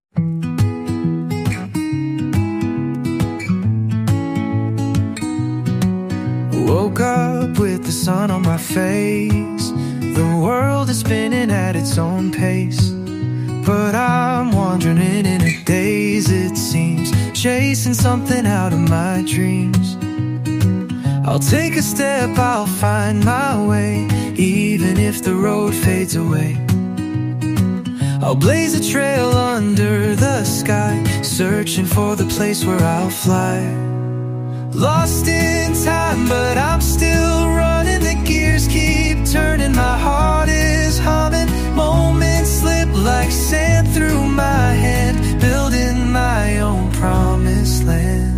Woke up with the sun on my face. The world is spinning at its own pace, but I'm wandering in a daze, it seems, chasing something out of my dreams. I'll take a step, I'll find my way, even if the road fades away. I'll blaze a trail under the sky, searching for the place where I'll fly. Lost in time, but I'm still running. The gears keep turning, my heart is humming. Moments slip like sand through my hand, building my own promised land.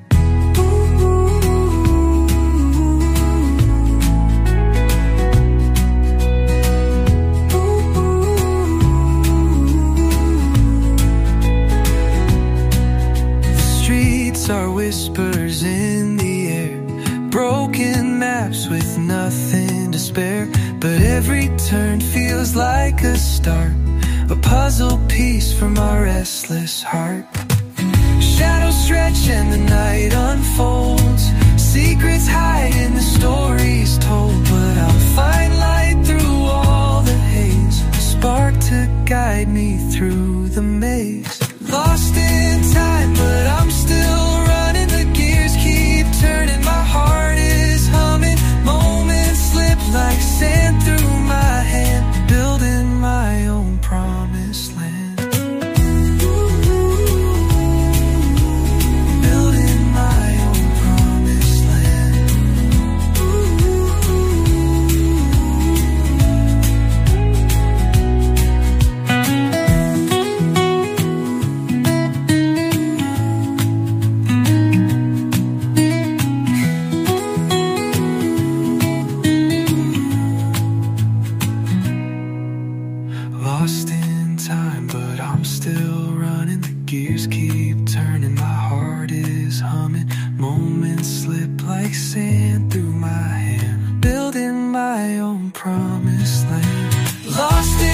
The streets are whispers in the air, broken maps with nothing to spare, but every turn feels like a start, a puzzle piece for my restless heart. Shadows stretch and the night unfolds, secrets hide in the stories told, but I'll find light through all the haze, a spark to guide me through the maze. Lost in time, but I'm still running. The gears keep turning, my heart is humming. Moments slip like sand through my hand, building my own promised land. Building my own promised land. Lost in time, but I'm still running. The gears keep turning, my heart is humming. Moments slip like sand through my hand, building my own promised land. Lost in